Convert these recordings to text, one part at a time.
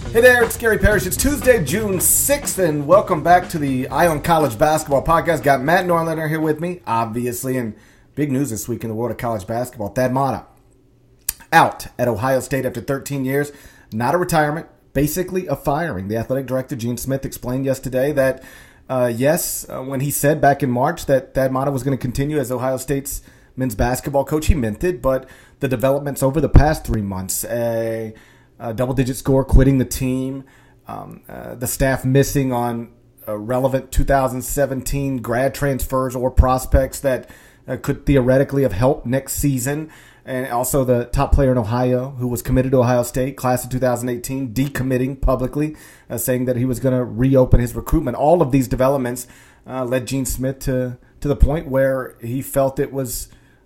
Hey there, it's Gary Parrish. It's Tuesday, June 6th, and welcome back to the Eye on College Basketball Podcast. Got Matt Norlander here with me, obviously, and big news this week in the world of college basketball. Thad Matta out at Ohio State after 13 years. Not a retirement, basically a firing. The athletic director, Gene Smith, explained yesterday that, when he said back in March that Thad Matta was going to continue as Ohio State's men's basketball coach, he meant it, but the developments over the past 3 months, a double-digit score, quitting the team, the staff missing on relevant 2017 grad transfers or prospects that could theoretically have helped next season, and also the top player in Ohio who was committed to Ohio State, class of 2018, decommitting publicly, saying that he was going to reopen his recruitment. All of these developments led Gene Smith to the point where he felt it was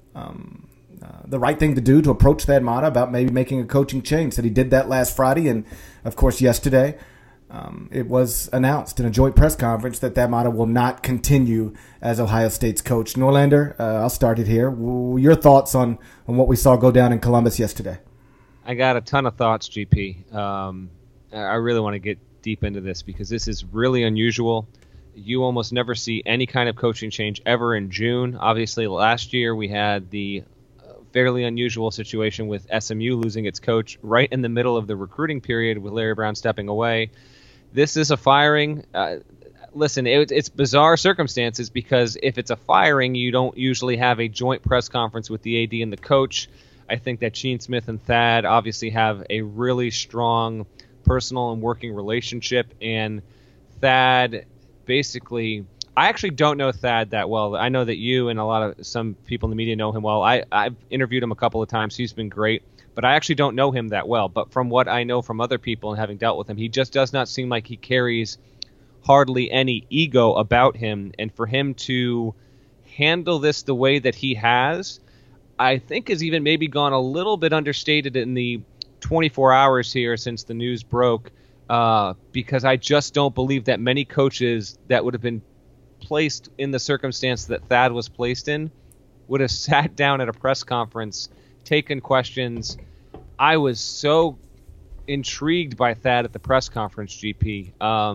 the right thing to do to approach Thad Matta about maybe making a coaching change. Said he did that last Friday, and of course yesterday it was announced in a joint press conference that Thad Matta will not continue as Ohio State's coach. Norlander, I'll start it here. Your thoughts on what we saw go down in Columbus yesterday? I got a ton of thoughts, GP. I really want to get deep into this because this is really unusual. You almost never see any kind of coaching change ever in June. Obviously, last year we had the fairly unusual situation with SMU losing its coach right in the middle of the recruiting period with Larry Brown stepping away. This is a firing. Listen, it's bizarre circumstances because if it's a firing, you don't usually have a joint press conference with the AD and the coach. I think that Gene Smith and Thad obviously have a really strong personal and working relationship, and Thad basically, I actually don't know Thad that well. I know that you and some people in the media know him well. I've interviewed him a couple of times. He's been great, but I actually don't know him that well. But from what I know from other people and having dealt with him, he just does not seem like he carries hardly any ego about him. And for him to handle this the way that he has, I think has even maybe gone a little bit understated in the 24 hours here since the news broke, because I just don't believe that many coaches that would have been placed in the circumstance that Thad was placed in would have sat down at a press conference, taken questions. I was so intrigued by Thad at the press conference, GP.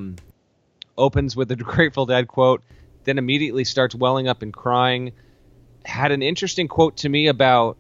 Opens with a Grateful Dead quote, then immediately starts welling up and crying. Had an interesting quote to me about,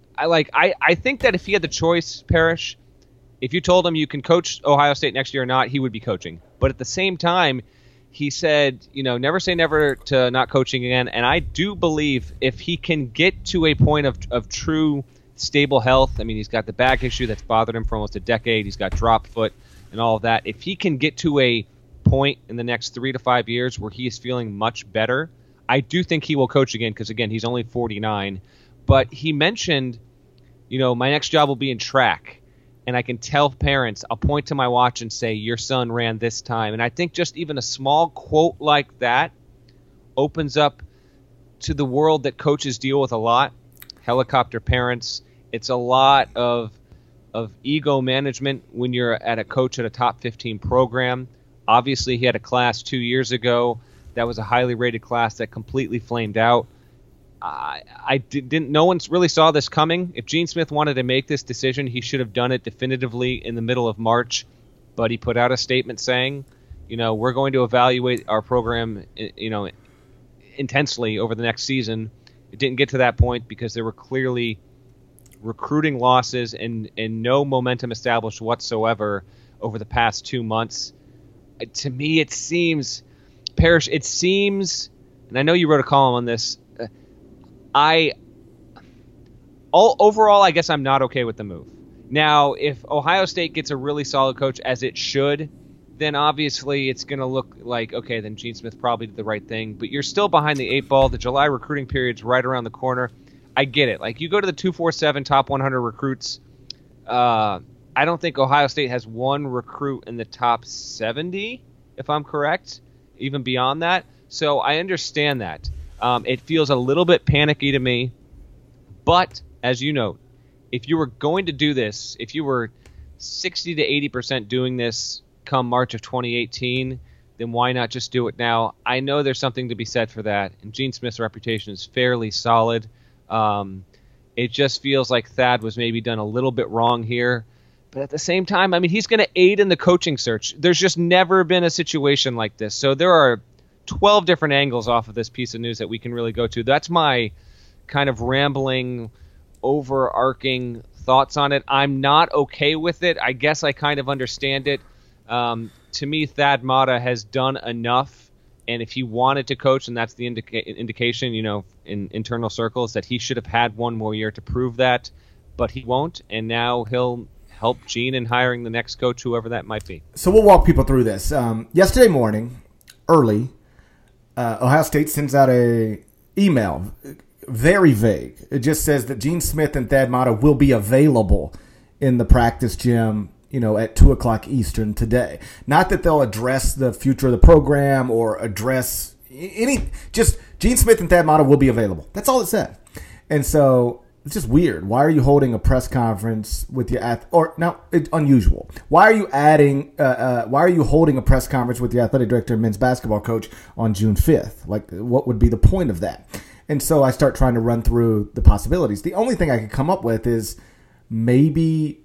I think that if he had the choice, Parrish, if you told him you can coach Ohio State next year or not, he would be coaching. But at the same time, he said, never say never to not coaching again. And I do believe if he can get to a point of true stable health, I mean, he's got the back issue that's bothered him for almost a decade. He's got drop foot and all of that. If he can get to a point in the next 3 to 5 years where he is feeling much better, I do think he will coach again because, again, he's only 49. But he mentioned, my next job will be in track. And I can tell parents, I'll point to my watch and say, your son ran this time. And I think just even a small quote like that opens up to the world that coaches deal with a lot. Helicopter parents. It's a lot of ego management when you're at a coach at a top 15 program. Obviously, he had a class 2 years ago that was a highly rated class that completely flamed out. No one really saw this coming. If Gene Smith wanted to make this decision, he should have done it definitively in the middle of March. But he put out a statement saying, we're going to evaluate our program, intensely over the next season. It didn't get to that point because there were clearly recruiting losses and no momentum established whatsoever over the past 2 months. To me, it seems, Parrish, and I know you wrote a column on this, overall, I guess I'm not okay with the move. Now, if Ohio State gets a really solid coach, as it should, then obviously it's going to look like, okay, then Gene Smith probably did the right thing. But you're still behind the 8 ball. The July recruiting period's right around the corner. I get it. Like, you go to the 247 top 100 recruits. I don't think Ohio State has one recruit in the top 70, if I'm correct, even beyond that. So I understand that. It feels a little bit panicky to me. But, as you know, if you were going to do this, if you were 60 to 80% doing this come March of 2018, then why not just do it now? I know there's something to be said for that, and Gene Smith's reputation is fairly solid. It just feels like Thad was maybe done a little bit wrong here. But at the same time, I mean, he's going to aid in the coaching search. There's just never been a situation like this. So there are 12 different angles off of this piece of news that we can really go to. That's my kind of rambling, overarching thoughts on it. I'm not okay with it. I guess I kind of understand it. To me, Thad Matta has done enough, and if he wanted to coach, and that's the indication, in internal circles, that he should have had one more year to prove that, but he won't, and now he'll help Gene in hiring the next coach, whoever that might be. So we'll walk people through this. Yesterday morning, early, Ohio State sends out a email, very vague. It just says that Gene Smith and Thad Matta will be available in the practice gym, at 2:00 Eastern today. Not that they'll address the future of the program or address just Gene Smith and Thad Matta will be available. That's all it said. And so it's just weird. Why are you holding a press conference with your it's unusual. Why are you holding a press conference with your athletic director and men's basketball coach on June 5th? Like, what would be the point of that? And so I start trying to run through the possibilities. The only thing I could come up with is maybe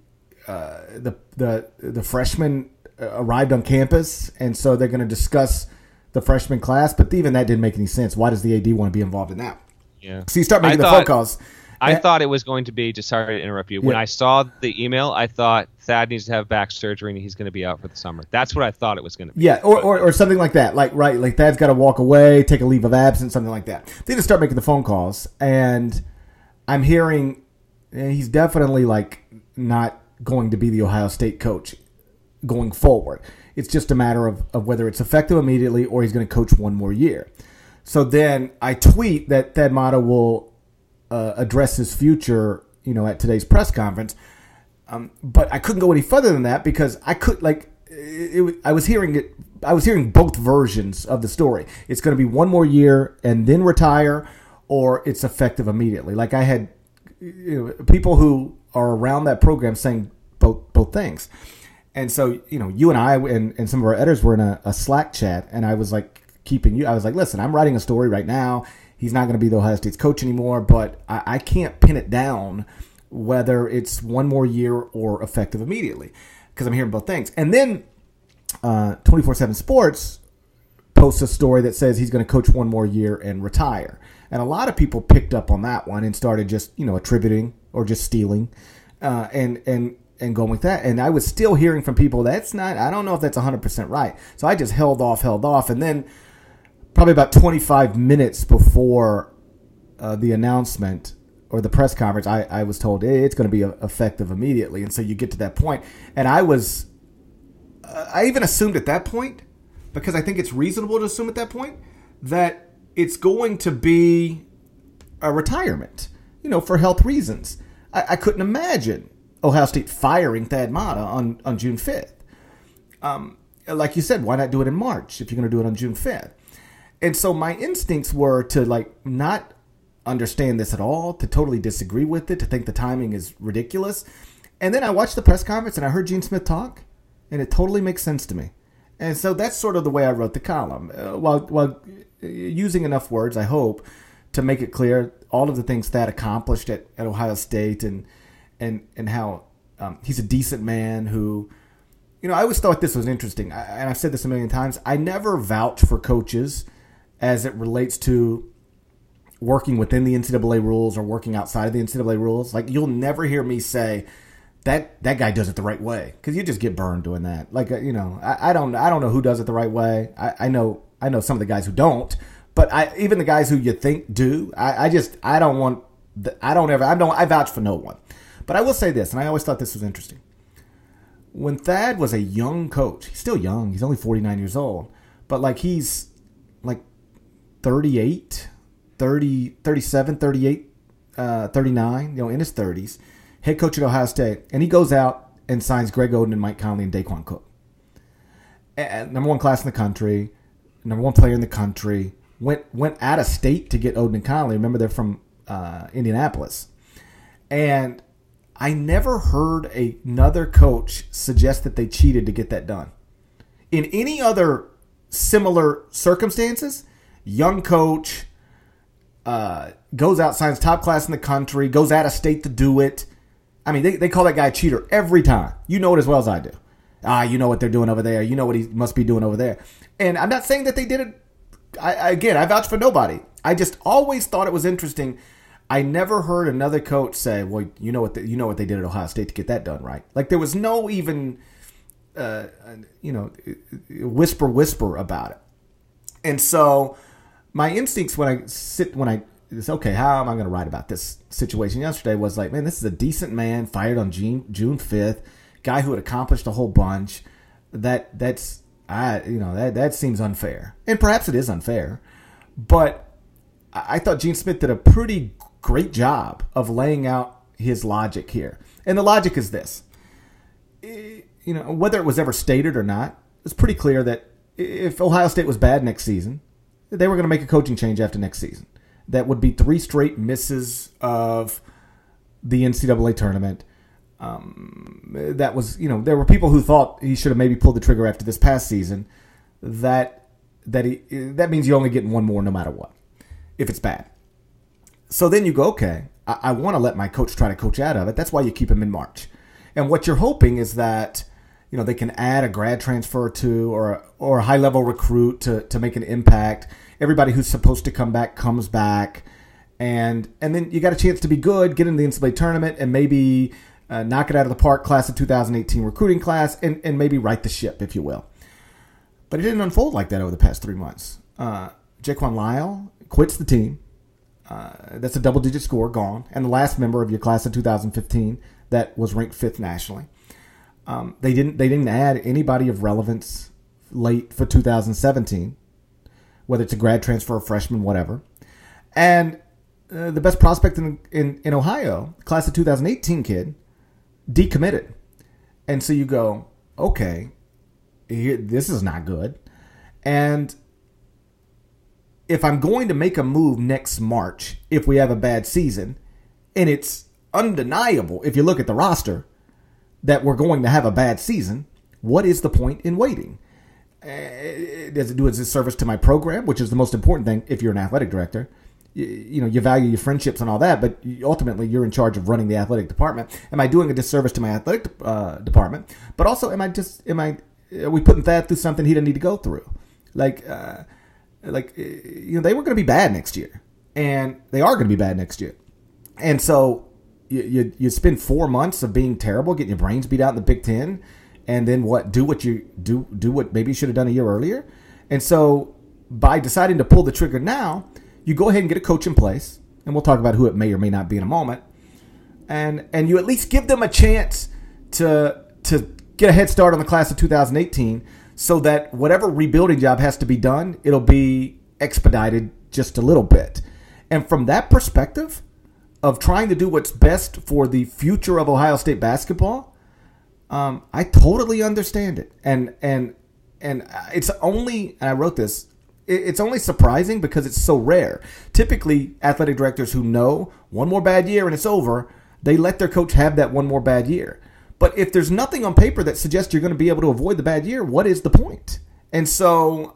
the freshmen arrived on campus, and so they're going to discuss the freshman class. But even that didn't make any sense. Why does the AD want to be involved in that? Yeah. So you start making the phone calls. I thought it was going to be, just sorry to interrupt you, when I saw the email, I thought Thad needs to have back surgery and he's going to be out for the summer. That's what I thought it was going to be. Yeah, or something like that. Like Thad's got to walk away, take a leave of absence, something like that. They just start making the phone calls, and I'm hearing he's definitely not going to be the Ohio State coach going forward. It's just a matter of whether it's effective immediately or he's going to coach one more year. So then I tweet that Thad Matta will address his future, at today's press conference. But I couldn't go any further than that because I could I was hearing both versions of the story. It's going to be one more year and then retire, or it's effective immediately. Like I had people who are around that program saying both things. And so, you and I and some of our editors were in a Slack chat, and I was like I was like, listen, I'm writing a story right now. He's not going to be the Ohio State's coach anymore, but I can't pin it down whether it's one more year or effective immediately because I'm hearing both things. And then 24/7 Sports posts a story that says he's going to coach one more year and retire. And a lot of people picked up on that one and started just, attributing or just stealing and going with that. And I was still hearing from people I don't know if that's 100% right. So I just held off. And then probably about 25 minutes before the announcement or the press conference, I was told, hey, it's going to be effective immediately. And so you get to that point. And I even assumed at that point, because I think it's reasonable to assume at that point, that it's going to be a retirement, for health reasons. I couldn't imagine Ohio State firing Thad Matta on June 5th. Like you said, why not do it in March if you're going to do it on June 5th? And so my instincts were to not understand this at all, to totally disagree with it, to think the timing is ridiculous. And then I watched the press conference and I heard Gene Smith talk, and it totally makes sense to me. And so that's sort of the way I wrote the column, while using enough words, I hope, to make it clear all of the things Thad accomplished at Ohio State and how he's a decent man who, I always thought this was interesting. And I've said this a million times. I never vouch for coaches as it relates to working within the NCAA rules or working outside of the NCAA rules. Like, you'll never hear me say that guy does it the right way, because you just get burned doing that. I don't know who does it the right way. I know some of the guys who don't, but even the guys who you think do, I vouch for no one. But I will say this, and I always thought this was interesting. When Thad was a young coach, he's still young. He's only 49 years old, but he's 38, 30, 37, 38, 39, in his 30s, head coach at Ohio State, and he goes out and signs Greg Oden and Mike Conley and Daquan Cook. And number one class in the country, number one player in the country, went out of state to get Oden and Conley. Remember, they're from Indianapolis. And I never heard another coach suggest that they cheated to get that done. In any other similar circumstances, young coach goes out, signs top class in the country, goes out of state to do it. I mean, they call that guy a cheater every time. You know it as well as I do. You know what they're doing over there. You know what he must be doing over there. And I'm not saying that they did it. I vouch for nobody. I just always thought it was interesting. I never heard another coach say, well, you know what they did at Ohio State to get that done right. Like there was no even, whisper about it. And so my instincts how am I going to write about this situation yesterday was like, man, this is a decent man fired on June 5th, guy who had accomplished a whole bunch. That seems unfair. And perhaps it is unfair. But I thought Gene Smith did a pretty great job of laying out his logic here. And the logic is this. Whether it was ever stated or not, it's pretty clear that if Ohio State was bad next season, they were going to make a coaching change after next season. That would be 3 straight misses of the NCAA tournament. That was, there were people who thought he should have maybe pulled the trigger after this past season. That means you're only getting one more no matter what, if it's bad. So then you go, okay, I want to let my coach try to coach out of it. That's why you keep him in March. And what you're hoping is that, they can add a grad transfer to or a high-level recruit to make an impact. Everybody who's supposed to come back comes back. And then you got a chance to be good, get in the NCAA tournament, and maybe knock it out of the park, class of 2018 recruiting class, and maybe right the ship, if you will. But it didn't unfold like that over the past 3 months. Jaquan Lyle quits the team. That's a double-digit score, gone. And the last member of your class of 2015 that was ranked 5th nationally. They didn't add anybody of relevance late for 2017, whether it's a grad transfer, a freshman, whatever. And the best prospect in Ohio, class of 2018 kid, decommitted. And so you go, okay, this is not good. And if I'm going to make a move next March, if we have a bad season, and it's undeniable, if you look at the roster, that we're going to have a bad season, what is the point in waiting? Does it do a disservice to my program, which is the most important thing if you're an athletic director? You value your friendships and all that, but ultimately you're in charge of running the athletic department. Am I doing a disservice to my athletic department? But also, are we putting Thad through something he didn't need to go through? They were going to be bad next year, and they are going to be bad next year. And so you spend 4 months of being terrible, getting your brains beat out in the Big Ten, and then what? Do what maybe you should have done a year earlier. And so by deciding to pull the trigger now, you go ahead and get a coach in place, and we'll talk about who it may or may not be in a moment. And you at least give them a chance to get a head start on the class of 2018, so that whatever rebuilding job has to be done, it'll be expedited just a little bit. And from that perspective of trying to do what's best for the future of Ohio State basketball, I totally understand it. And it's only, and I wrote this, it's only surprising because it's so rare. Typically, athletic directors who know one more bad year and it's over, they let their coach have that one more bad year. But if there's nothing on paper that suggests you're going to be able to avoid the bad year, what is the point? And so,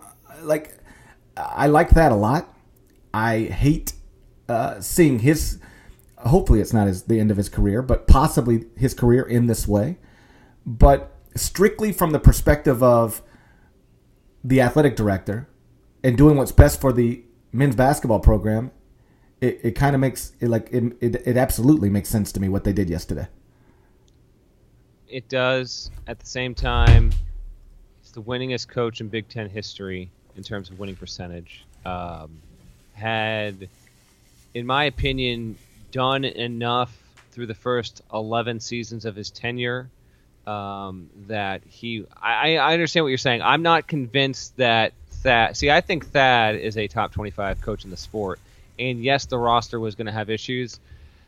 I like that a lot. I hate seeing his, hopefully it's not the end of his career, but possibly his career in this way. But strictly from the perspective of the athletic director and doing what's best for the men's basketball program, it kind of makes it absolutely makes sense to me what they did yesterday. It does. At the same time, he's the winningest coach in Big Ten history in terms of winning percentage. Had, in my opinion, done enough through the first 11 seasons of his tenure that I understand what you're saying. I'm not convinced that Thad... See, I think Thad is a top 25 coach in the sport. And yes, the roster was going to have issues.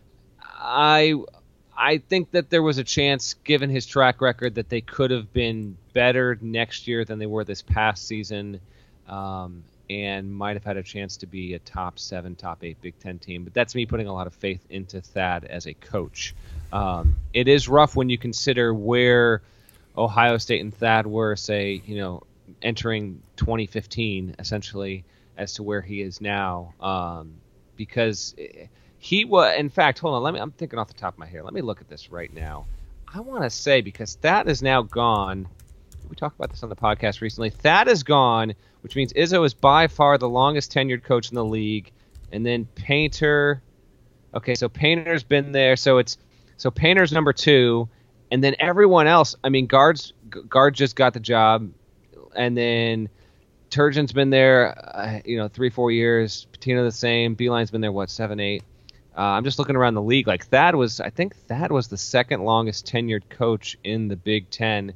I think that there was a chance, given his track record, that they could have been better next year than they were this past season, and might have had a chance to be a top 7, top 8 Big Ten team. But that's me putting a lot of faith into Thad as a coach. It is rough when you consider where Ohio State and Thad were, say, entering 2015, essentially, as to where he is now, because He was, in fact, hold on. I'm thinking off the top of my head. Let me look at this right now. I want to say, because Thad is now gone. We talked about this on the podcast recently. Thad is gone, which means Izzo is by far the longest tenured coach in the league. And then Painter. Okay, so Painter's been there. So Painter's number 2. And then everyone else, I mean, Guard just got the job. And then Turgeon's been there, 3-4 years. Patino the same. Beeline's been there, 7, 8. I'm just looking around the league. Like Thad was the second longest tenured coach in the Big Ten.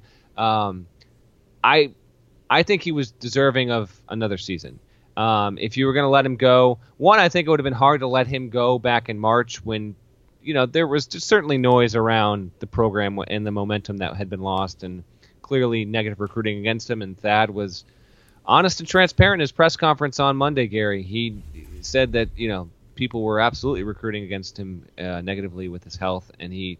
I think he was deserving of another season. If you were going to let him go, I think it would have been hard to let him go back in March when, there was just certainly noise around the program and the momentum that had been lost, and clearly negative recruiting against him. And Thad was honest and transparent in his press conference on Monday, Gary. He said that, people were absolutely recruiting against him negatively with his health, and he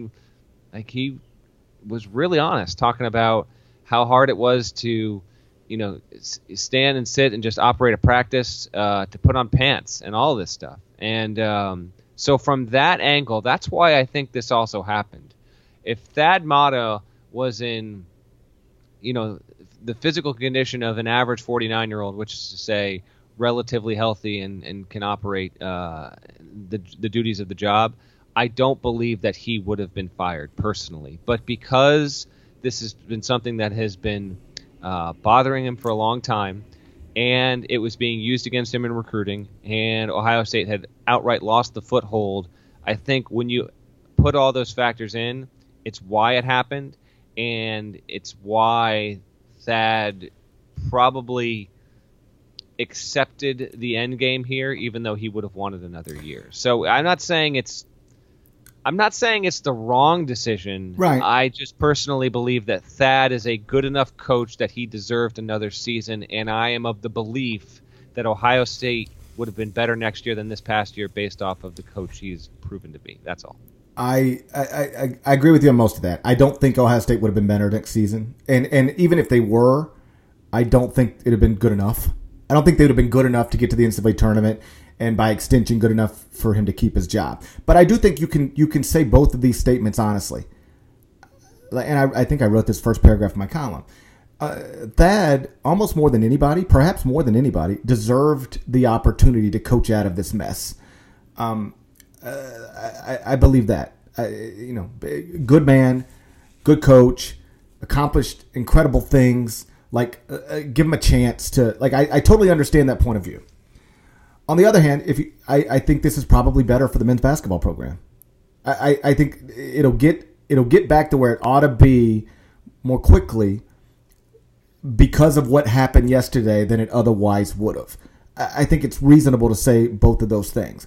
was really honest, talking about how hard it was to, stand and sit and just operate a practice, to put on pants and all this stuff. And so from that angle, that's why I think this also happened. If Thad Matta was in, the physical condition of an average 49-year-old, which is to say relatively healthy and can operate the duties of the job, I don't believe that he would have been fired personally. But because this has been something that has been bothering him for a long time, and it was being used against him in recruiting, and Ohio State had outright lost the foothold, I think when you put all those factors in, it's why it happened, and it's why Thad probably accepted the end game here, even though he would have wanted another year. So I'm not saying it's the wrong decision. Right. I just personally believe that Thad is a good enough coach that he deserved another season, and I am of the belief that Ohio State would have been better next year than this past year based off of the coach he's proven to be. That's all. I agree with you on most of that. I don't think Ohio State would have been better next season. And even if they were, I don't think it would have been good enough. I don't think they would have been good enough to get to the NCAA tournament, and by extension, good enough for him to keep his job. But I do think you can say both of these statements honestly. And I think I wrote this first paragraph in my column. Thad, almost more than anybody, perhaps more than anybody, deserved the opportunity to coach out of this mess. I believe that. Good man, good coach, accomplished incredible things. Give him a chance to. I totally understand that point of view. On the other hand, I think this is probably better for the men's basketball program. I think it'll get back to where it ought to be more quickly because of what happened yesterday than it otherwise would have. I think it's reasonable to say both of those things.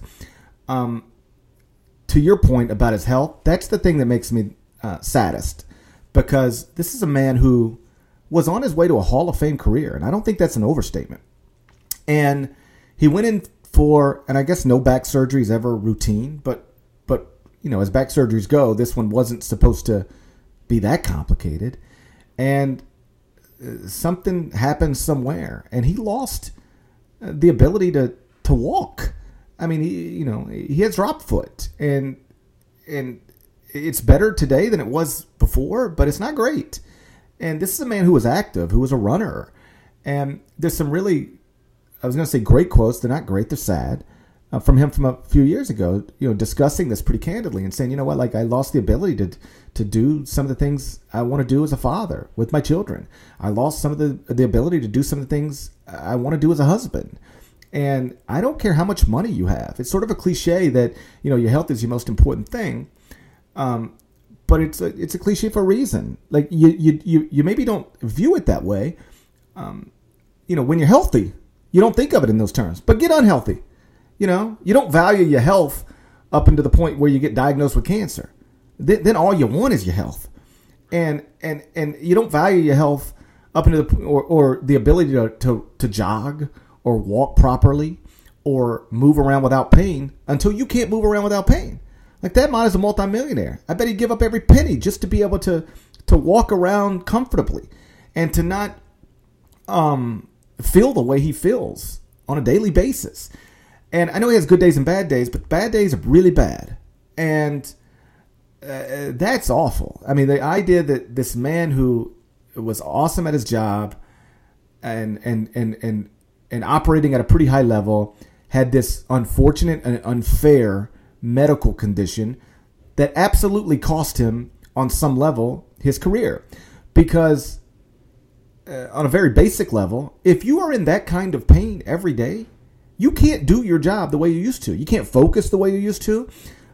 To your point about his health, that's the thing that makes me saddest, because this is a man who was on his way to a Hall of Fame career, and I don't think that's an overstatement. And he went in for, and I guess no back surgery is ever routine, but as back surgeries go, this one wasn't supposed to be that complicated. And something happened somewhere, and he lost the ability to walk. I mean, he has drop foot, and it's better today than it was before, but it's not great. And this is a man who was active, who was a runner. And there's some really, I was going to say great quotes. They're not great. They're sad. From him from a few years ago, discussing this pretty candidly and saying, you know what, I lost the ability to do some of the things I want to do as a father with my children. I lost some of the ability to do some of the things I want to do as a husband. And I don't care how much money you have. It's sort of a cliche that, your health is your most important thing. But it's a cliche for a reason. Like you maybe don't view it that way. When you're healthy, you don't think of it in those terms. But get unhealthy. You don't value your health up into the point where you get diagnosed with cancer. Then all you want is your health, and you don't value your health up into the or the ability to jog or walk properly or move around without pain until you can't move around without pain. Like that man is a multimillionaire. I bet he'd give up every penny just to be able to walk around comfortably and to not feel the way he feels on a daily basis. And I know he has good days and bad days, but bad days are really bad. And that's awful. I mean, the idea that this man who was awesome at his job and operating at a pretty high level had this unfortunate and unfair medical condition that absolutely cost him on some level his career. Because on a very basic level, if you are in that kind of pain every day, you can't do your job the way you used to. You can't focus the way you used to.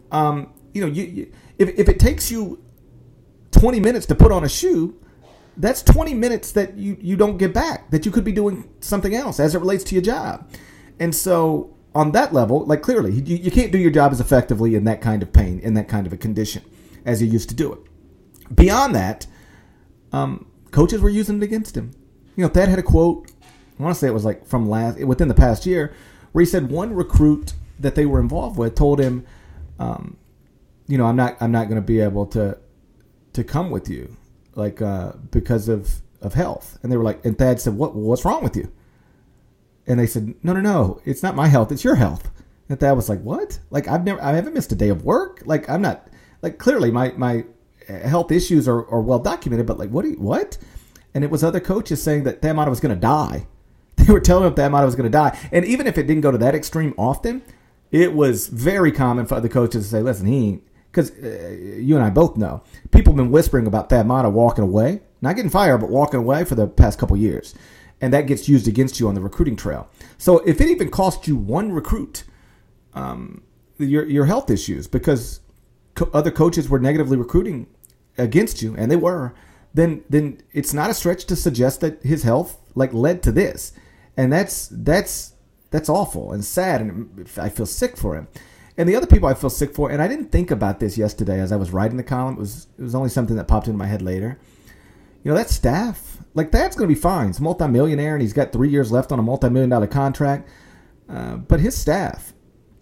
If it takes you 20 minutes to put on a shoe, that's 20 minutes that you don't get back, that you could be doing something else as it relates to your job. And so on that level, like clearly, you can't do your job as effectively in that kind of pain, in that kind of a condition as you used to do it. Beyond that, coaches were using it against him. Thad had a quote, I want to say it was like from within the past year, where he said one recruit that they were involved with told him, I'm not going to be able to come with you, like because of health. And they were like, and Thad said, what's wrong with you? And they said, no, it's not my health, it's your health. And Thad was like, what? Like I haven't missed a day of work. Like I'm not, like clearly my health issues are well documented, but like what? And it was other coaches saying that Thad Matta was going to die. They were telling him Thad Matta was going to die. And even if it didn't go to that extreme often, it was very common for other coaches to say, listen, he ain't, because you and I both know, people have been whispering about Thad Matta walking away, not getting fired, but walking away for the past couple years. And that gets used against you on the recruiting trail. So if it even cost you one recruit, your health issues, because other coaches were negatively recruiting against you, and they were, then it's not a stretch to suggest that his health led to this. And that's awful and sad, and I feel sick for him. And the other people I feel sick for, and I didn't think about this yesterday as I was writing the column, it was only something that popped into my head later. That staff, that's going to be fine. He's a multimillionaire, and he's got 3 years left on a multi-million-dollar contract. But his staff,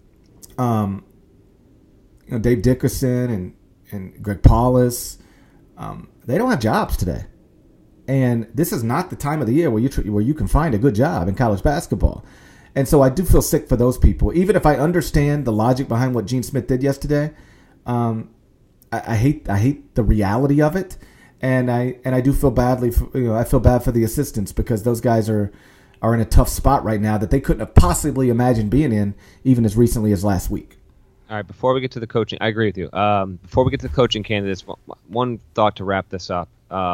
Dave Dickerson and Greg Paulus, they don't have jobs today. And this is not the time of the year where you can find a good job in college basketball. And so I do feel sick for those people. Even if I understand the logic behind what Gene Smith did yesterday, I hate the reality of it. And I do feel badly I feel bad for the assistants, because those guys are in a tough spot right now that they couldn't have possibly imagined being in even as recently as last week. All right, before we get to the coaching, I agree with you. Before we get to the coaching candidates, one thought to wrap this up.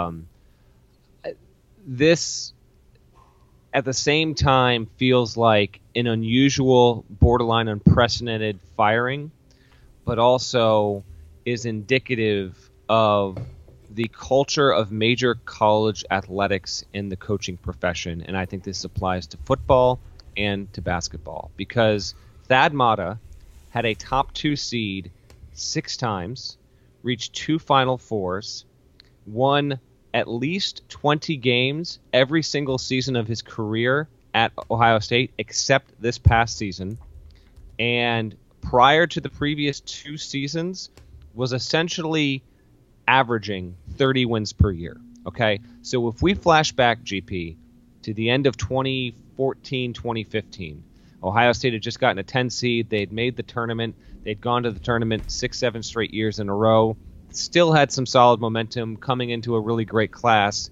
This, at the same time, feels like an unusual, borderline unprecedented firing, but also is indicative of the culture of major college athletics in the coaching profession. And I think this applies to football and to basketball, because Thad Matta had a top 2 seed 6 times, reached 2 Final Fours, won at least 20 games every single season of his career at Ohio State, except this past season. And prior to the previous 2 seasons, was essentially averaging 30 wins per year. Okay? So if we flash back, GP, to the end of 2014, 2015, Ohio State had just gotten a 10 seed. They'd made the tournament. They'd gone to the tournament 6-7 straight years in a row. Still had some solid momentum coming into a really great class.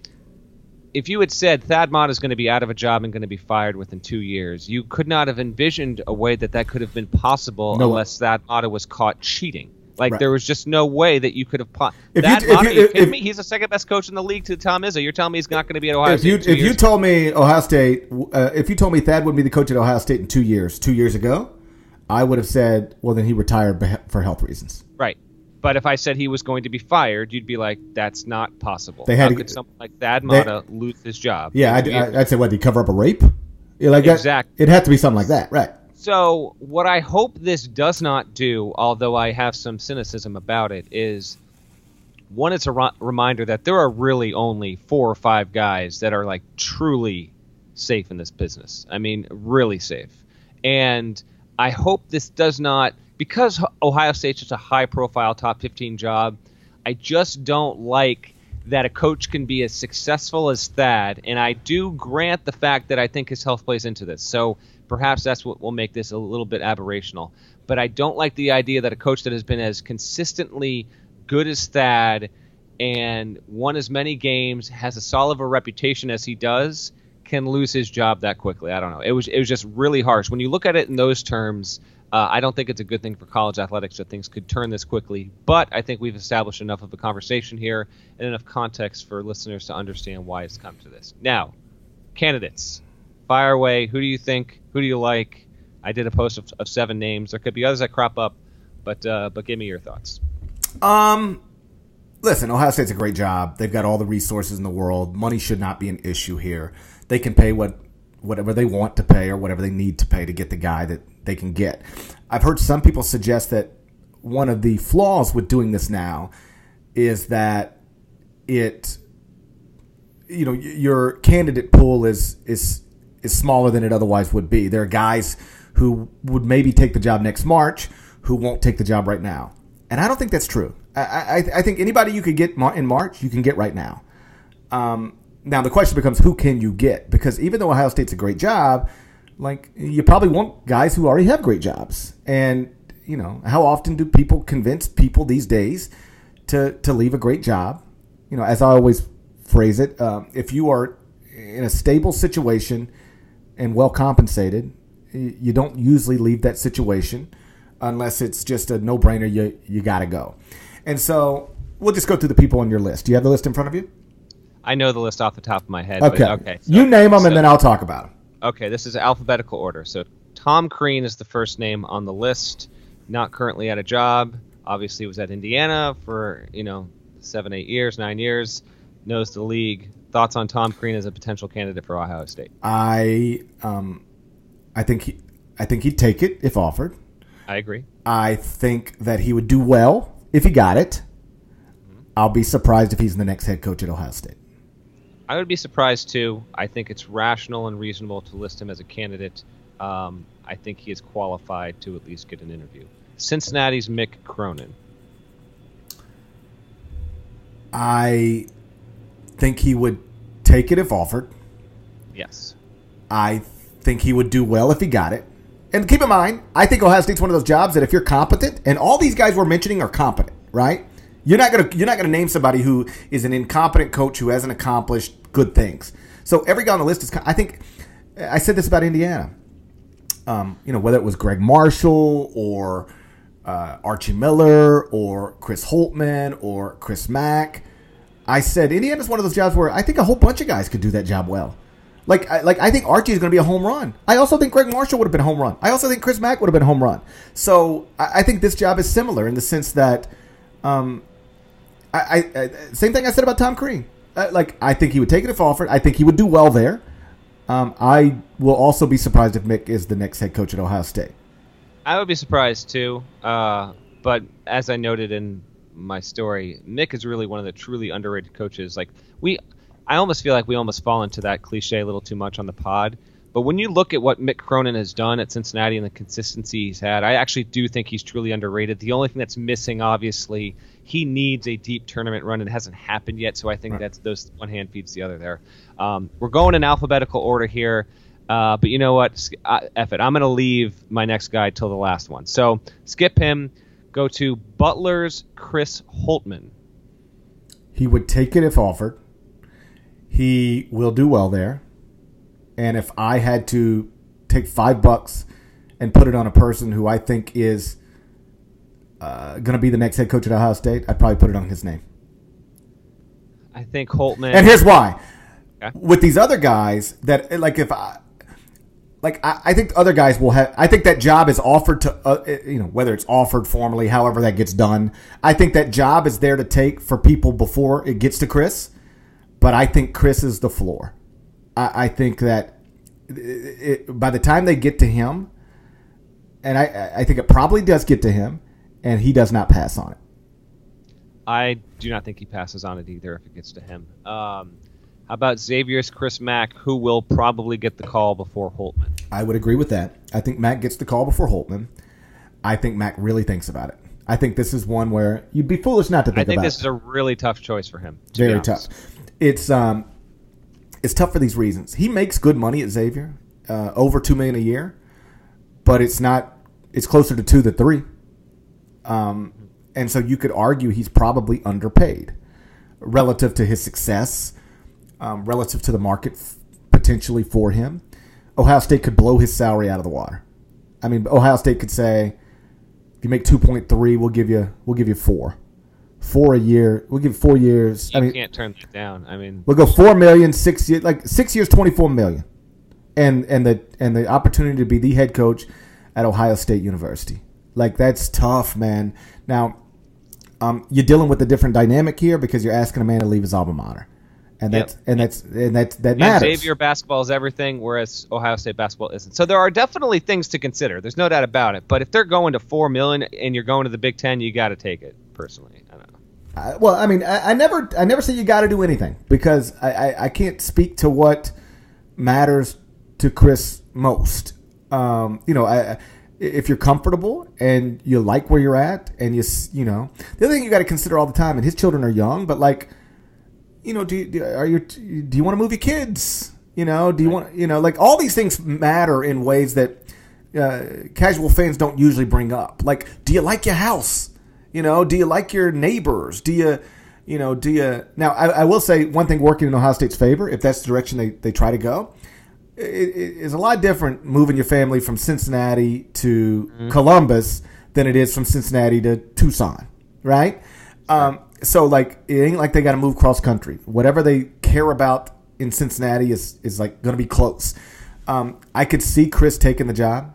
If you had said Thad Matta is going to be out of a job and going to be fired within 2 years, you could not have envisioned a way that could have been possible unless Thad Matta was caught cheating. Right. There was just no way that you could have. Are you kidding me? He's the second best coach in the league to Tom Izzo. You're telling me he's not going to be at Ohio State? If you told me Ohio State, if you told me Thad would be the coach at Ohio State in 2 years, 2 years ago, I would have said, well, then he retired for health reasons. Right. But if I said he was going to be fired, you'd be like, that's not possible. How could someone like Thad Matta lose his job? Yeah, I'd say, what, did he cover up a rape? Exactly. It'd have to be something like that, right? So what I hope this does not do, although I have some cynicism about it, is, one, it's a reminder that there are really only 4 or 5 guys that are truly safe in this business. I mean, really safe. And I hope this does not, because Ohio State's just a high-profile top 15 job, I just don't like that a coach can be as successful as Thad, and I do grant the fact that I think his health plays into this. So perhaps that's what will make this a little bit aberrational. But I don't like the idea that a coach that has been as consistently good as Thad and won as many games, has as solid of a reputation as he does, can lose his job that quickly. I don't know. It was just really harsh. When you look at it in those terms, I don't think it's a good thing for college athletics that things could turn this quickly. But I think we've established enough of a conversation here and enough context for listeners to understand why it's come to this. Now, candidates. Fire away. Who do you think? Who do you like? I did a post of 7 names. There could be others that crop up, but give me your thoughts. Listen, Ohio State's a great job. They've got all the resources in the world. Money should not be an issue here. They can pay whatever they want to pay or whatever they need to pay to get the guy that they can get. I've heard some people suggest that one of the flaws with doing this now is that your candidate pool is smaller than it otherwise would be. There are guys who would maybe take the job next March who won't take the job right now. And I don't think that's true. I think anybody you could get in March, you can get right now. Now the question becomes, who can you get? Because even though Ohio State's a great job, like, you probably want guys who already have great jobs. And, how often do people convince people these days to leave a great job? As I always phrase it, if you are in a stable situation and well compensated, you don't usually leave that situation unless it's just a no-brainer. You got to go. And so we'll just go through the people on your list. Do you have the list in front of you? I know the list off the top of my head. Okay. You name them, and then I'll talk about them. Okay, this is alphabetical order. So Tom Crean is the first name on the list. Not currently at a job. Obviously was at Indiana for 7, 8 years, 9 years. Knows the league. Thoughts on Tom Crean as a potential candidate for Ohio State? I think he'd take it if offered. I agree. I think that he would do well if he got it. I'll be surprised if he's the next head coach at Ohio State. I would be surprised too. I think it's rational and reasonable to list him as a candidate. I think he is qualified to at least get an interview. Cincinnati's Mick Cronin. I think he would take it if offered. Yes. I think he would do well if he got it. And keep in mind, I think Ohio State's one of those jobs that if you're competent, and all these guys we're mentioning are competent, right? You're not gonna name somebody who is an incompetent coach who hasn't accomplished good things. So every guy on the list is. I think I said this about Indiana. Whether it was Greg Marshall or Archie Miller or Chris Holtman or Chris Mack, I said Indiana's one of those jobs where I think a whole bunch of guys could do that job well. I think Archie is going to be a home run. I also think Greg Marshall would have been a home run. I also think Chris Mack would have been a home run. So I think this job is similar in the sense that. Same thing I said about Tom Crean. I think he would take it if offered. I think he would do well there. I will also be surprised if Mick is the next head coach at Ohio State. I would be surprised too. But as I noted in my story, Mick is really one of the truly underrated coaches. I almost feel like we almost fall into that cliche a little too much on the pod. But when you look at what Mick Cronin has done at Cincinnati and the consistency he's had, I actually do think he's truly underrated. The only thing that's missing, obviously, he needs a deep tournament run, and it hasn't happened yet. So I think that's those one hand feeds the other there. We're going in alphabetical order here, but you know what? F it. I'm going to leave my next guy till the last one. So skip him. Go to Butler's Chris Holtman. He would take it if offered. He will do well there. And if I had to take $5 and put it on a person who I think is going to be the next head coach at Ohio State, I'd probably put it on his name. I think Holtman. And here's why. Okay. With these other guys, that I think other guys will have. I think that job is offered to whether it's offered formally, however that gets done. I think that job is there to take for people before it gets to Chris. But I think Chris is the floor. I think that by the time they get to him, and I think it probably does get to him, and he does not pass on it. I do not think he passes on it either if it gets to him. How about Xavier's Chris Mack, who will probably get the call before Holtman? I would agree with that. I think Mack gets the call before Holtman. I think Mack really thinks about it. I think this is one where you'd be foolish not to think about it. I think this is a really tough choice for him. Very tough. It's tough for these reasons. He makes good money at Xavier, over $2 million a year, but it's not. It's closer to 2 than 3. And so you could argue he's probably underpaid relative to his success, relative to the market potentially for him. Ohio State could blow his salary out of the water. I mean, Ohio State could say, if you make 2.3, we'll give you 4. 4 a year. We'll give 4 years. You can't turn that down. I mean, we'll go $4 million, 6 years, like 6 years, $24 million, and the opportunity to be the head coach at Ohio State University. Like, that's tough, man. Now, you're dealing with a different dynamic here because you're asking a man to leave his alma mater, and that matters. Xavier basketball is everything, whereas Ohio State basketball isn't. So there are definitely things to consider. There's no doubt about it. But if they're going to $4 million and you're going to the Big Ten, you got to take it. Personally, I don't know. Well, I mean, I never say you got to do anything because I can't speak to what matters to Chris most. If you're comfortable and you like where you're at, and the other thing you got to consider all the time, and his children are young, but like, do you want to move your kids? Do you want, like, all these things matter in ways that casual fans don't usually bring up. Like, do you like your house? Do you like your neighbors? Do you now? I will say one thing working in Ohio State's favor, if that's the direction they try to go. It's a lot different moving your family from Cincinnati to Columbus than it is from Cincinnati to Tucson, right? So, like, it ain't like they got to move cross country. Whatever they care about in Cincinnati is like going to be close. I could see Chris taking the job.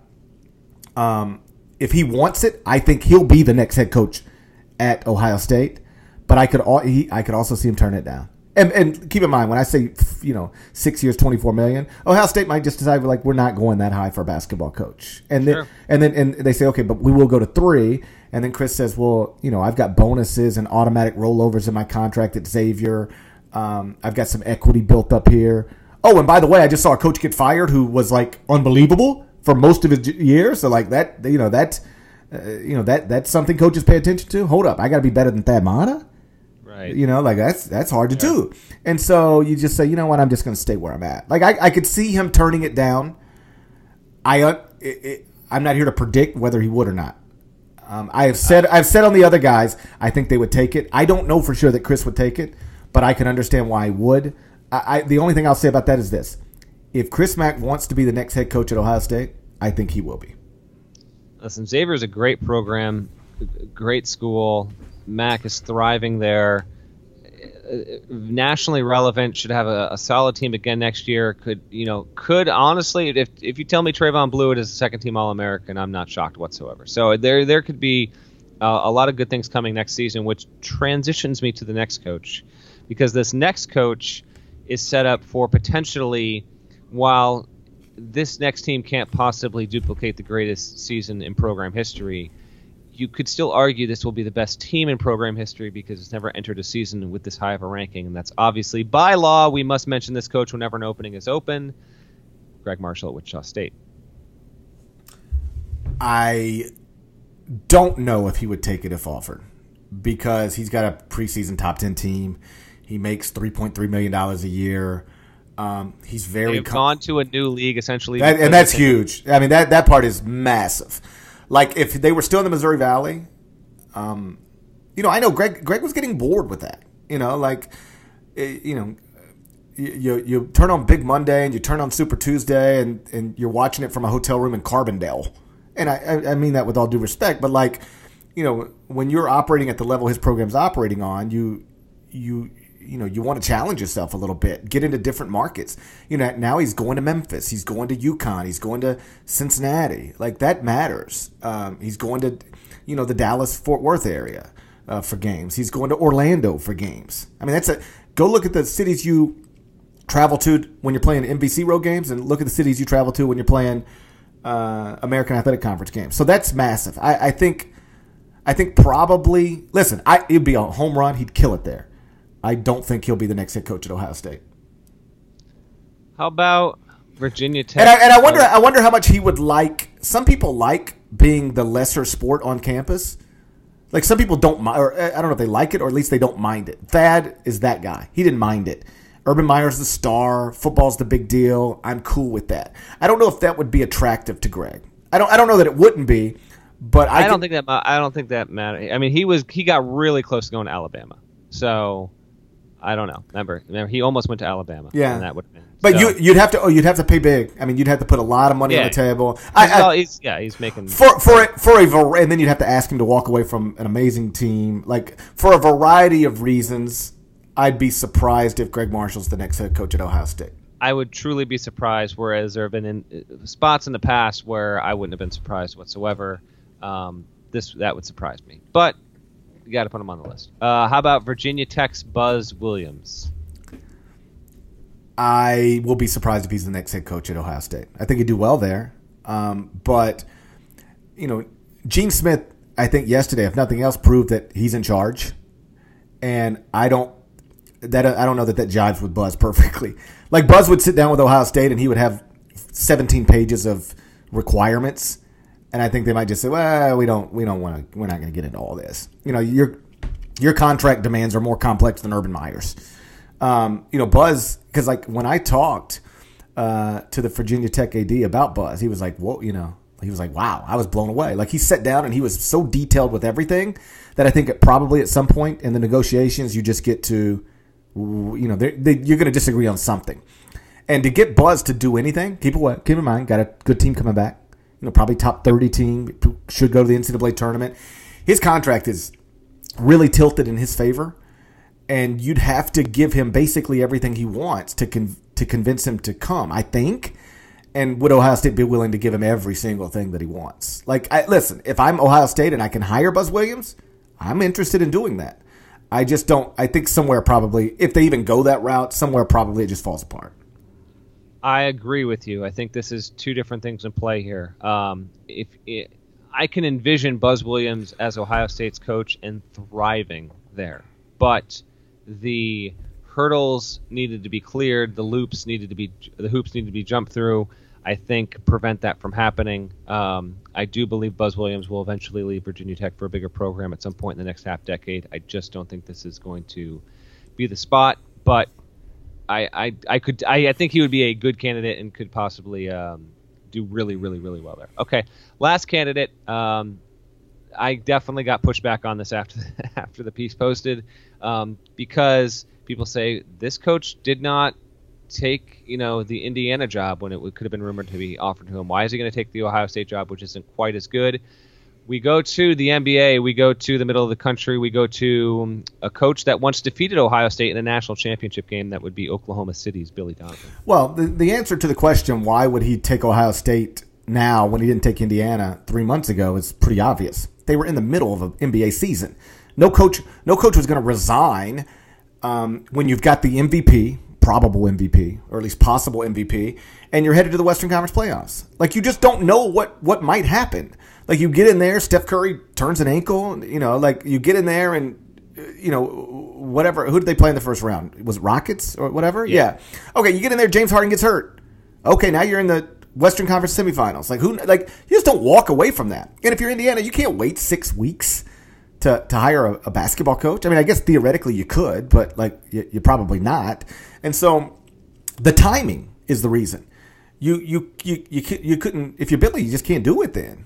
If he wants it, I think he'll be the next head coach at Ohio State. But I could also see him turn it down. And keep in mind, when I say 6 years, $24 million, Ohio State might just decide we're not going that high for a basketball coach, and then they say, okay, but we will go to 3, and then Chris says, well, I've got bonuses and automatic rollovers in my contract at Xavier. I've got some equity built up here. Oh, and by the way, I just saw a coach get fired who was like unbelievable for most of his year. So like that, that's something coaches pay attention to. Hold up, I got to be better than Thad Matta. Right. Like that's hard to do. And so you just say, you know what, I'm just going to stay where I'm at. Like I could see him turning it down. I'm not here to predict whether he would or not. I've said on the other guys, I think they would take it. I don't know for sure that Chris would take it, but I can understand why he would. The only thing I'll say about that is this. If Chris Mack wants to be the next head coach at Ohio State, I think he will be. Listen, Xavier is a great program, great school. Mack is thriving there. Nationally relevant, should have a solid team again next year. Could honestly, if you tell me Trayvon Blewett is a second-team All-American, I'm not shocked whatsoever. So there could be a lot of good things coming next season, which transitions me to the next coach, because this next coach is set up for potentially, while this next team can't possibly duplicate the greatest season in program history, you could still argue this will be the best team in program history because it's never entered a season with this high of a ranking, and that's obviously by law. We must mention this coach whenever an opening is open. Greg Marshall at Wichita State. I don't know if he would take it if offered, because he's got a preseason top 10 team. He makes $3.3 million a year. He's very They've gone to a new league essentially, and that's huge. I mean, that part is massive. Like, if they were still in the Missouri Valley, I know Greg was getting bored with that. You turn on Big Monday and you turn on Super Tuesday and you're watching it from a hotel room in Carbondale. And I mean that with all due respect, but when you're operating at the level his program's operating on, you want to challenge yourself a little bit, get into different markets. Now he's going to Memphis, he's going to UConn, he's going to Cincinnati. Like, that matters. He's going to, the Dallas-Fort Worth area for games. He's going to Orlando for games. I mean, go look at the cities you travel to when you're playing NBC road games, and look at the cities you travel to when you're playing American Athletic Conference games. So that's massive. I think probably, listen, it'd be a home run. He'd kill it there. I don't think he'll be the next head coach at Ohio State. How about Virginia Tech? And I wonder how much he would like. Some people like being the lesser sport on campus. Like some people don't mind, or I don't know if they like it, or at least they don't mind it. Thad is that guy. He didn't mind it. Urban Meyer's the star. Football's the big deal. I'm cool with that. I don't know if that would be attractive to Greg. I don't know that it wouldn't be, but I don't think that matters. I mean, he got really close to going to Alabama. So I don't know. Remember he almost went to Alabama. Yeah, and that would have been. But so. you'd have to pay big. I mean, you'd have to put a lot of money on the table. He's making and then you'd have to ask him to walk away from an amazing team. Like for a variety of reasons, I'd be surprised if Greg Marshall's the next head coach at Ohio State. I would truly be surprised. Whereas there have been spots in the past where I wouldn't have been surprised whatsoever. That would surprise me, but you got to put him on the list. How about Virginia Tech's Buzz Williams? I will be surprised if he's the next head coach at Ohio State. I think he'd do well there. But, Gene Smith, I think yesterday, if nothing else, proved that he's in charge. And I don't know that jives with Buzz perfectly. Like Buzz would sit down with Ohio State and he would have 17 pages of requirements. And I think they might just say, well, we're not going to get into all this. Your contract demands are more complex than Urban Meyer's. Buzz, because like when I talked to the Virginia Tech AD about Buzz, he was like, "Whoa," he was like, "Wow," I was blown away. Like he sat down and he was so detailed with everything that I think probably at some point in the negotiations you just get to, you're going to disagree on something, and to get Buzz to do anything, keep in mind, got a good team coming back, probably top 30 team, should go to the NCAA tournament. His contract is really tilted in his favor. And you'd have to give him basically everything he wants to convince him to come, I think. And would Ohio State be willing to give him every single thing that he wants? Listen, if I'm Ohio State and I can hire Buzz Williams, I'm interested in doing that. I just don't. I think somewhere probably, if they even go that route, somewhere probably it just falls apart. I agree with you. I think this is two different things in play here. I can envision Buzz Williams as Ohio State's coach and thriving there, but the hurdles needed to be cleared, the hoops needed to be jumped through. I think prevent that from happening. I do believe Buzz Williams will eventually leave Virginia Tech for a bigger program at some point in the next half decade. I just don't think this is going to be the spot, but I think he would be a good candidate and could possibly do really, really, really well there. Okay, last candidate. I definitely got pushed back on this after the piece posted because people say this coach did not take the Indiana job when it could have been rumored to be offered to him. Why is he going to take the Ohio State job, which isn't quite as good? We go to the NBA. We go to the middle of the country. We go to a coach that once defeated Ohio State in a national championship game. That would be Oklahoma City's Billy Donovan. Well, the answer to the question, why would he take Ohio State now when he didn't take Indiana 3 months ago, is pretty obvious. They were in the middle of an NBA season. No coach was going to resign when you've got the MVP, probable MVP, or at least possible MVP, and you're headed to the Western Conference playoffs. Like, you just don't know what might happen. Like, you get in there, Steph Curry turns an ankle, like you get in there and, whatever. Who did they play in the first round? Was it Rockets or whatever? Yeah. Okay, you get in there, James Harden gets hurt. Okay, now you're in the Western Conference semifinals. You just don't walk away from that. And if you're Indiana, you can't wait 6 weeks to hire a basketball coach. I mean, I guess theoretically you could, but you're probably not. And so the timing is the reason. You couldn't, if you're Billy, you just can't do it then.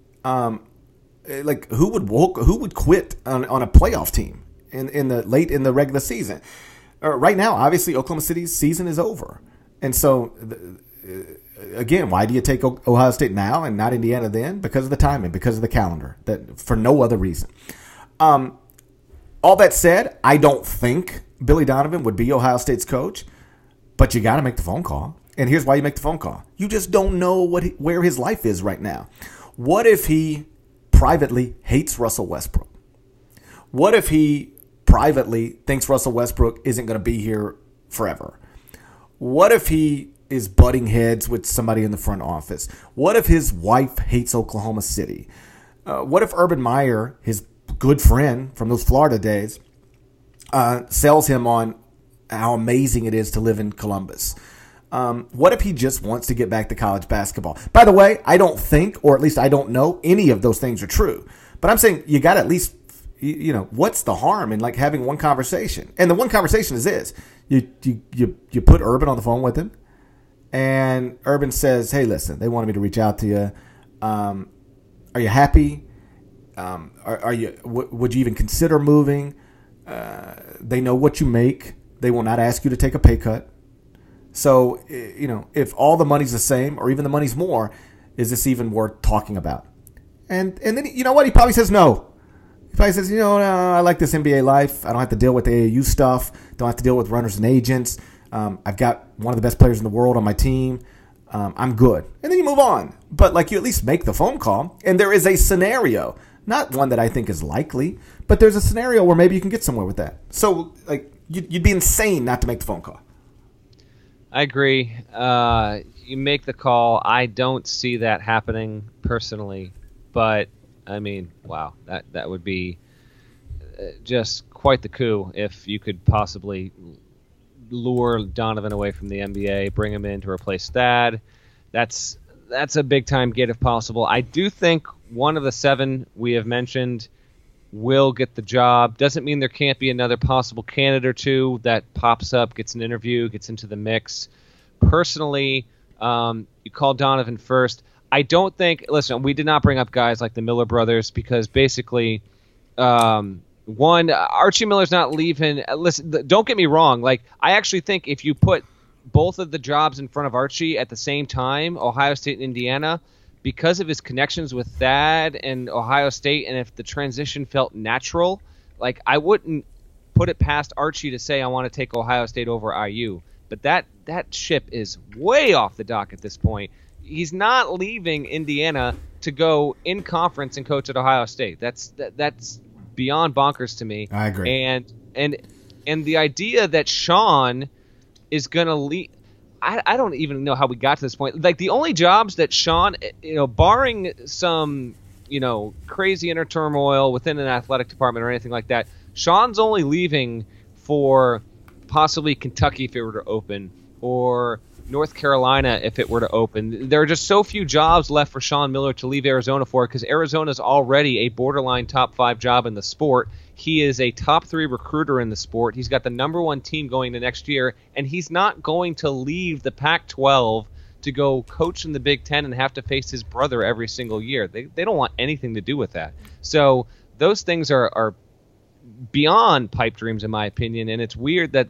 Who would quit on a playoff team in the late in the regular season? Right now, obviously Oklahoma City's season is over. And so again, why do you take Ohio State now and not Indiana then? Because of the timing, because of the calendar, that for no other reason. All that said, I don't think Billy Donovan would be Ohio State's coach, but you got to make the phone call. And here's why you make the phone call. You just don't know where his life is right now. What if he privately hates Russell Westbrook? What if he privately thinks Russell Westbrook isn't going to be here forever? What if he is butting heads with somebody in the front office? What if his wife hates Oklahoma City? What if Urban Meyer, his good friend from those Florida days, sells him on how amazing it is to live in Columbus? What if he just wants to get back to college basketball? By the way, I don't think, or at least I don't know, any of those things are true. But I'm saying you got to at least what's the harm in like having one conversation? And the one conversation is this: you put Urban on the phone with him, and Urban says, "Hey, listen, they wanted me to reach out to you. Are you happy? Would you even consider moving? They know what you make. They will not ask you to take a pay cut. So, if all the money's the same or even the money's more, is this even worth talking about?" And then, you know what? He probably says no. He probably says, no, I like this NBA life. I don't have to deal with the AAU stuff. Don't have to deal with runners and agents. I've got one of the best players in the world on my team. I'm good. And then you move on. But, you at least make the phone call. And there is a scenario, not one that I think is likely, but there's a scenario where maybe you can get somewhere with that. So, you'd be insane not to make the phone call. I agree. You make the call. I don't see that happening personally. But, I mean, wow, that would be just quite the coup if you could possibly lure Donovan away from the NBA, bring him in to replace Thad. That's a big-time get if possible. I do think one of the 7 we have mentioned will get the job. Doesn't mean there can't be another possible candidate or two that pops up, gets an interview, gets into the mix. Personally, you call Donovan first. I don't think – listen, we did not bring up guys like the Miller brothers because basically one, Archie Miller's not leaving – listen, don't get me wrong. I actually think if you put both of the jobs in front of Archie at the same time, Ohio State and Indiana, because of his connections with Thad and Ohio State, and if the transition felt natural, I wouldn't put it past Archie to say I want to take Ohio State over IU. But that ship is way off the dock at this point. He's not leaving Indiana to go in conference and coach at Ohio State. That's beyond bonkers to me. I agree. And the idea that Sean is going to leave, I don't even know how we got to this point. The only jobs that Sean, barring some, crazy inner turmoil within an athletic department or anything like that, Sean's only leaving for possibly Kentucky if it were to open, or North Carolina if it were to open. There are just so few jobs left for Sean Miller to leave Arizona for, because Arizona is already a borderline top 5 job in the sport. He is a top 3 recruiter in the sport. He's got the number 1 team going to next year, and he's not going to leave the Pac-12 to go coach in the Big Ten and have to face his brother every single year. They don't want anything to do with that. So those things are beyond pipe dreams, in my opinion, and it's weird that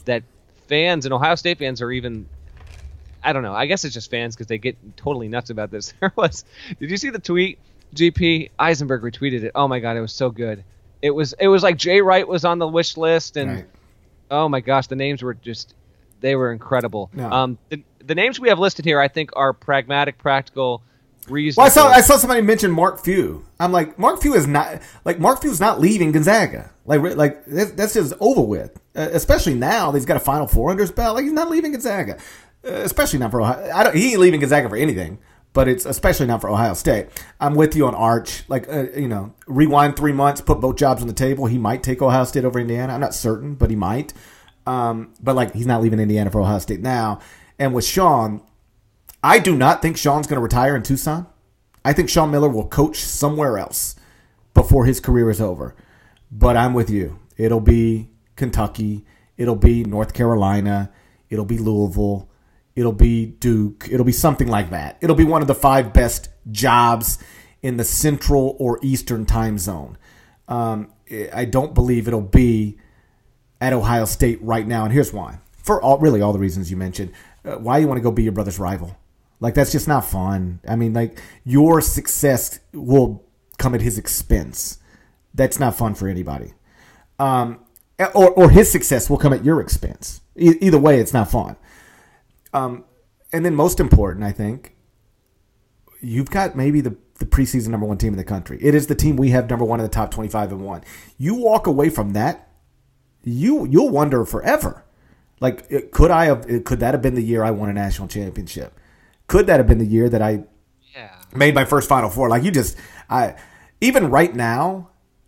fans and Ohio State fans are even, I don't know, I guess it's just fans because they get totally nuts about this. Did you see the tweet, GP? Eisenberg retweeted it. Oh my God, it was so good. It was like Jay Wright was on the wish list, and right. Oh my gosh, the names were they were incredible. No. The names we have listed here, I think, are pragmatic, practical, reasonable. Well, I saw somebody mention Mark Few. I'm like, Mark Few is not leaving Gonzaga. That's just over with. Especially now that he's got a Final Four under his belt. He's not leaving Gonzaga. Especially not for Ohio. He ain't leaving Gonzaga for anything. But it's especially not for Ohio State. I'm with you on Arch. Rewind 3 months, put both jobs on the table. He might take Ohio State over Indiana. I'm not certain, but he might. But he's not leaving Indiana for Ohio State now. And with Sean, I do not think Sean's going to retire in Tucson. I think Sean Miller will coach somewhere else before his career is over. But I'm with you. It'll be Kentucky. It'll be North Carolina. It'll be Louisville. It'll be Duke. It'll be something like that. It'll be one of the 5 best jobs in the Central or Eastern time zone. I don't believe it'll be at Ohio State right now, and here's why. For all the reasons you mentioned. Why you want to go be your brother's rival? That's just not fun. I mean, your success will come at his expense. That's not fun for anybody. Or his success will come at your expense. Either way, it's not fun. And then most important, I think, you've got maybe the preseason number 1 team in the country. It is the team we have number 1 in the top 25 and 1. You walk away from that, you'll wonder forever. Could that have been the year I won a national championship? Could that have been the year that I made my first Final Four? Even right now,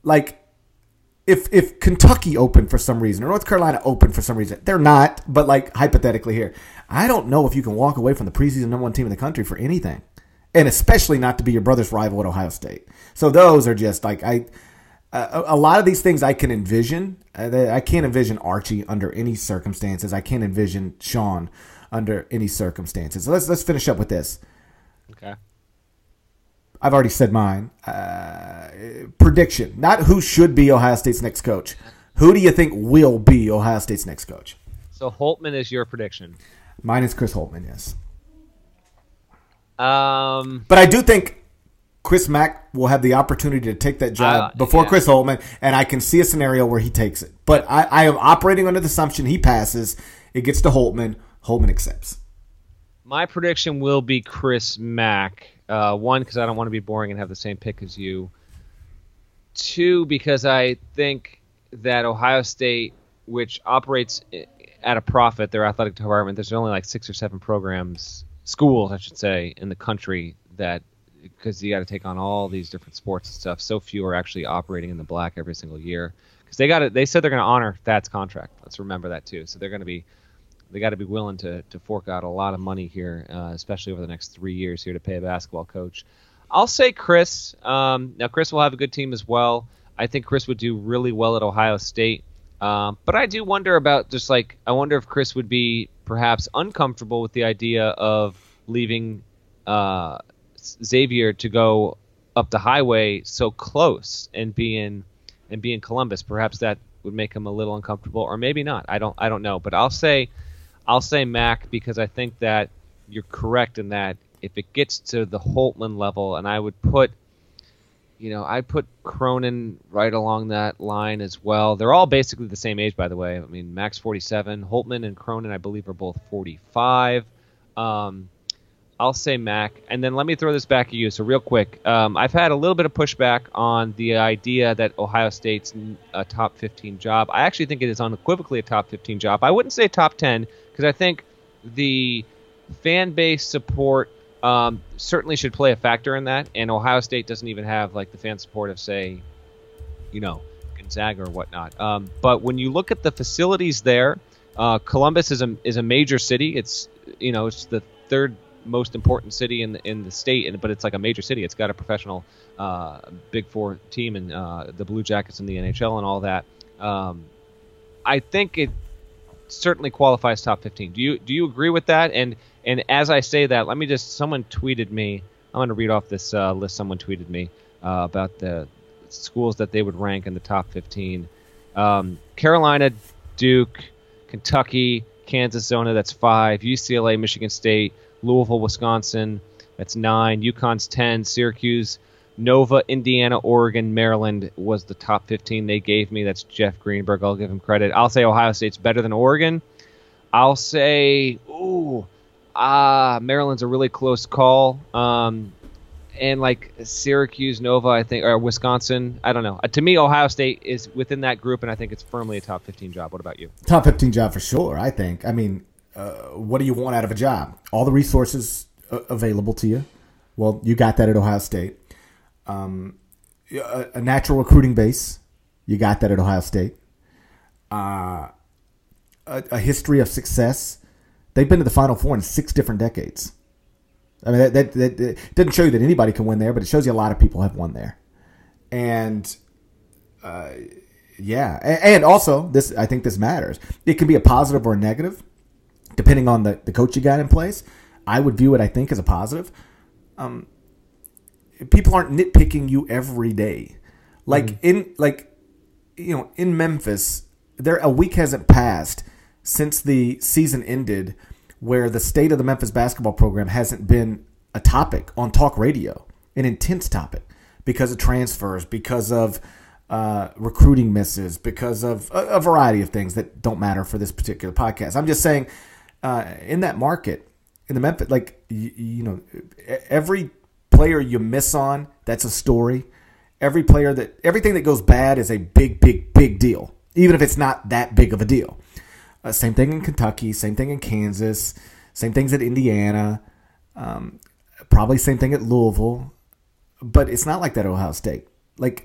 if Kentucky opened for some reason or North Carolina opened for some reason, they're not, but hypothetically here, I don't know if you can walk away from the preseason number 1 team in the country for anything, and especially not to be your brother's rival at Ohio State. So those are just a lot of these things I can envision. I can't envision Archie under any circumstances. I can't envision Sean under any circumstances. So let's finish up with this. Okay. I've already said mine. Prediction. Not who should be Ohio State's next coach. Who do you think will be Ohio State's next coach? So Holtmann is your prediction. Mine is Chris Holtmann, yes. But I do think Chris Mack will have the opportunity to take that job before Chris Holtmann, and I can see a scenario where he takes it. But I am operating under the assumption he passes. It gets to Holtmann. Holtmann accepts. My prediction will be Chris Mack. One, because I don't want to be boring and have the same pick as you. Two, because I think that Ohio State, which operates at a profit, their athletic department, there's only like 6 or 7 schools, I should say, in the country that, because you got to take on all these different sports and stuff. So few are actually operating in the black every single year because they said they're going to honor Thad's contract. Let's remember that too. So they got to be willing to fork out a lot of money here, especially over the next 3 years here to pay a basketball coach. I'll say Chris. Now Chris will have a good team as well. I think Chris would do really well at Ohio State. But I do wonder about I wonder if Chris would be perhaps uncomfortable with the idea of leaving Xavier to go up the highway so close and be in Columbus. Perhaps that would make him a little uncomfortable, or maybe not. I don't know. But I'll say Mac, because I think that you're correct in that if it gets to the Holtmann level, and I would put Cronin right along that line as well. They're all basically the same age, by the way. I mean, Mac's 47. Holtmann and Cronin, I believe, are both 45. I'll say Mac. And then let me throw this back at you. So real quick, I've had a little bit of pushback on the idea that Ohio State's a top 15 job. I actually think it is unequivocally a top 15 job. I wouldn't say top 10 because I think the fan base support certainly should play a factor in that, and Ohio State doesn't even have like the fan support of, say, Gonzaga or whatnot. But when you look at the facilities there, Columbus is a major city. It's the third most important city in the state, but it's like a major city. It's got a professional Big Four team and the Blue Jackets in the NHL and all that. I think it certainly qualifies top 15. Do you agree with that? And as I say that, someone tweeted me. I'm going to read off this list someone tweeted me about the schools that they would rank in the top 15. Carolina, Duke, Kentucky, Kansas, Zona, that's 5. UCLA, Michigan State, Louisville, Wisconsin, that's 9. UConn's 10. Syracuse, Nova, Indiana, Oregon, Maryland was the top 15 they gave me. That's Jeff Greenberg. I'll give him credit. I'll say Ohio State's better than Oregon. I'll say, Maryland's a really close call. And like Syracuse, Nova, I think, or Wisconsin, I don't know. To me, Ohio State is within that group, and I think it's firmly a top 15 job. What about you? Top 15 job for sure, I think. I mean, what do you want out of a job? All the resources available to you. Well, you got that at Ohio State. A natural recruiting base. You got that at Ohio State. A history of success. They've been to the Final Four in 6 different decades. I mean, that doesn't show you that anybody can win there, but it shows you a lot of people have won there. And, and also, I think this matters. It can be a positive or a negative, depending on the coach you got in place. I would view it, I think, as a positive. People aren't nitpicking you every day. In Memphis, a week hasn't passed since the season ended where the state of the Memphis basketball program hasn't been a topic on talk radio, an intense topic, because of transfers, because of recruiting misses, because of a variety of things that don't matter for this particular podcast. I'm just saying, in that market, in the Memphis, every player you miss on, that's a story. Everything that goes bad is a big, big, big deal, even if it's not that big of a deal. Same thing in Kentucky, same thing in Kansas, same things at Indiana, probably same thing at Louisville, but it's not like that at Ohio State. I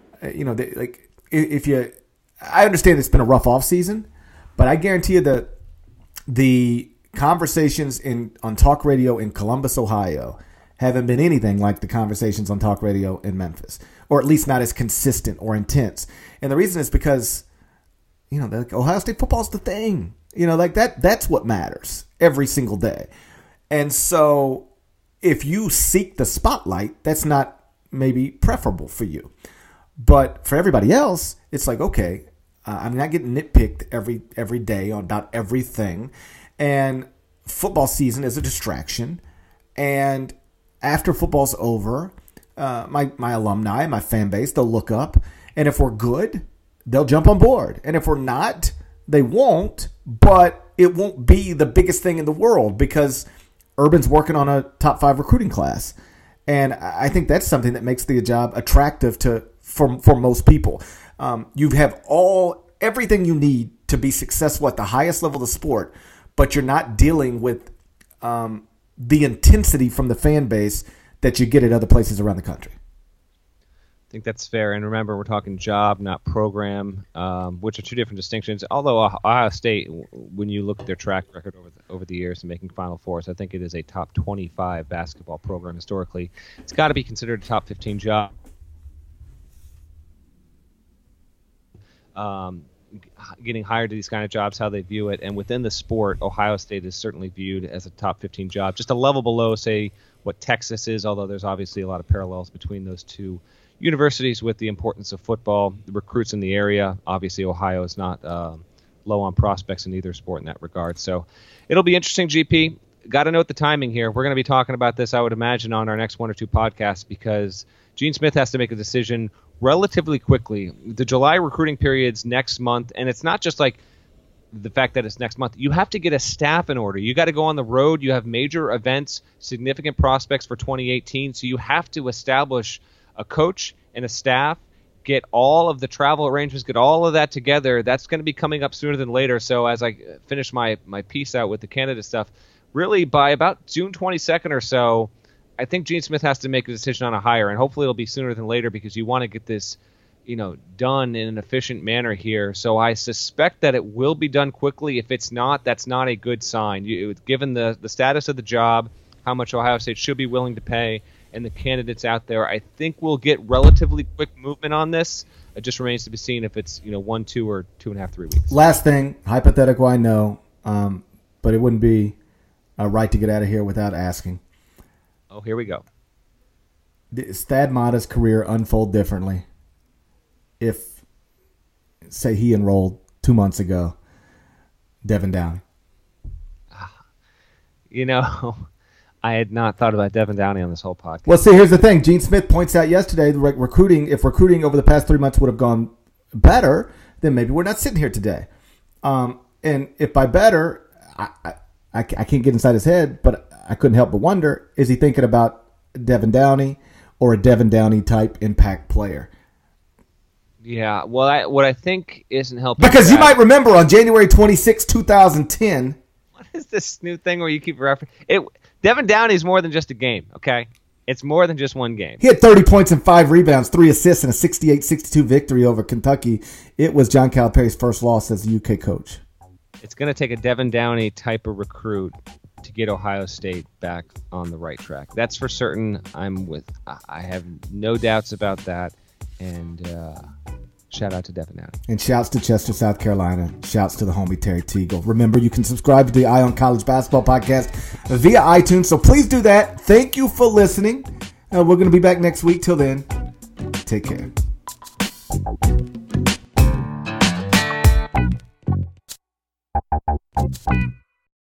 understand it's been a rough offseason, but I guarantee you that the conversations on talk radio in Columbus, Ohio, haven't been anything like the conversations on talk radio in Memphis, or at least not as consistent or intense. And the reason is because, they're like, Ohio State football's the thing. That's what matters every single day. And so if you seek the spotlight, that's not maybe preferable for you. But for everybody else, it's like, okay, I'm not getting nitpicked every day on about everything. And football season is a distraction. And after football's over, my alumni, my fan base, they'll look up. And if we're good, they'll jump on board. And if we're not, they won't. But it won't be the biggest thing in the world because Urban's working on a top 5 recruiting class. And I think that's something that makes the job attractive for most people. You have everything you need to be successful at the highest level of the sport, but you're not dealing with the intensity from the fan base that you get at other places around the country. I think that's fair. And remember, we're talking job, not program, which are two different distinctions. Although Ohio State, when you look at their track record over the years and making Final Fours, I think it is a top 25 basketball program historically. It's got to be considered a top 15 job. Getting hired to these kind of jobs, how they view it, and within the sport, Ohio State is certainly viewed as a top 15 job, just a level below, say, what Texas is, although there's obviously a lot of parallels between those two universities with the importance of football, the recruits in the area. Obviously, Ohio is not low on prospects in either sport in that regard. So it'll be interesting, GP. Got to note the timing here. We're going to be talking about this, I would imagine, on our next 1 or 2 podcasts because Gene Smith has to make a decision relatively quickly. The July recruiting period's next month, and it's not just like the fact that it's next month. You have to get a staff in order. You got to go on the road. You have major events, significant prospects for 2018, so you have to establish a coach and a staff, get all of the travel arrangements, get all of that together. That's going to be coming up sooner than later. So as I finish my piece out with the candidate stuff, really by about June 22nd or so, I think Gene Smith has to make a decision on a hire, and hopefully it'll be sooner than later because you want to get this, done in an efficient manner here. So I suspect that it will be done quickly. If it's not, that's not a good sign. Given the status of the job, how much Ohio State should be willing to pay, and the candidates out there, I think we'll get relatively quick movement on this. It just remains to be seen if it's 1, 2, or 2.5, 3 weeks. Last thing, hypothetical, I know, but it wouldn't be right to get out of here without asking. Oh, here we go. Does Thad Matta's career unfold differently if, say, he enrolled 2 months ago, Devin Downey? I had not thought about Devin Downey on this whole podcast. Well, see, here's the thing. Gene Smith points out yesterday, if recruiting over the past 3 months would have gone better, then maybe we're not sitting here today. And if by better, I can't get inside his head, but I couldn't help but wonder, is he thinking about Devin Downey or a Devin Downey type impact player? Yeah, well, what I think isn't helping. Because you might remember on January 26, 2010. What is this new thing where you keep referencing? Devin Downey is more than just a game, okay? It's more than just one game. He had 30 points and 5 rebounds, 3 assists, and a 68-62 victory over Kentucky. It was John Calipari's first loss as the UK coach. It's going to take a Devin Downey type of recruit to get Ohio State back on the right track. That's for certain. I have no doubts about that. And shout out to Devin Downey. And shouts to Chester, South Carolina. Shouts to the homie Terry Teagle. Remember, you can subscribe to the Eye on College Basketball Podcast via iTunes. So please do that. Thank you for listening. We're going to be back next week. Till then, take care.